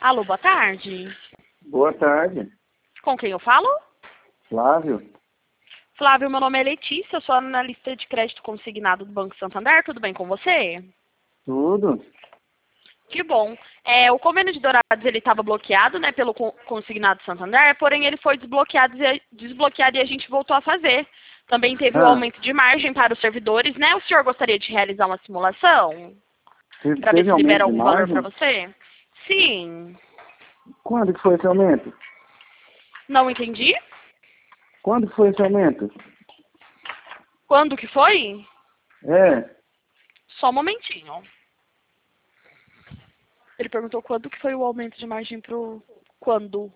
Alô, boa tarde. Boa tarde, Com quem eu falo? Flávio. Flávio, meu nome é Letícia, eu sou analista de crédito consignado do Banco Santander. Tudo bem com você? Tudo? Que bom. O convênio de Dourados ele estava bloqueado, né, pelo consignado Santander, porém ele foi desbloqueado e a gente voltou a fazer. Também teve o Ah, aumento de margem para os servidores, né? O senhor gostaria de realizar uma simulação para ver teve se libera aumento de algum valor para margem? você? Sim. Quando que foi esse aumento? Não entendi. Quando que foi esse aumento? Quando que foi? É, Só um momentinho. Ele perguntou quando que foi o aumento de margem pro... Quando?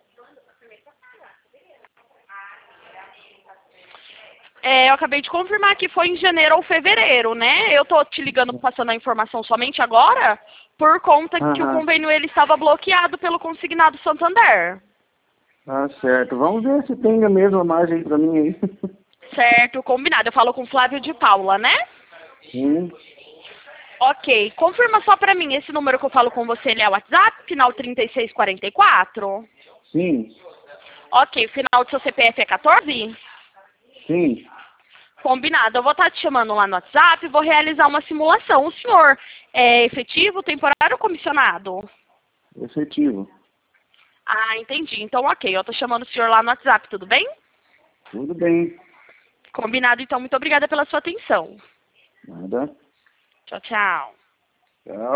Eu acabei de confirmar que foi em janeiro ou fevereiro, né? Eu tô te ligando, passando a informação somente agora, por conta que o aham, convênio ele estava bloqueado pelo consignado Santander. tá certo. Vamos ver se tem a mesma margem pra mim aí. Certo, combinado. Eu falo com Flávio de Paula, né? Sim, Ok. Confirma só pra mim, esse número que eu falo com você, ele é o WhatsApp, final 3644? sim, Ok, final do seu CPF é 14? sim, Combinado. Eu vou estar te chamando lá no WhatsApp e vou realizar uma simulação. O senhor é efetivo, temporário ou comissionado? efetivo. Ah, entendi. Então, ok. Eu tô chamando o senhor lá no WhatsApp, tudo bem? Tudo bem. Combinado, então. Muito obrigada pela sua atenção. Nada. Tchau, tchau. Tchau.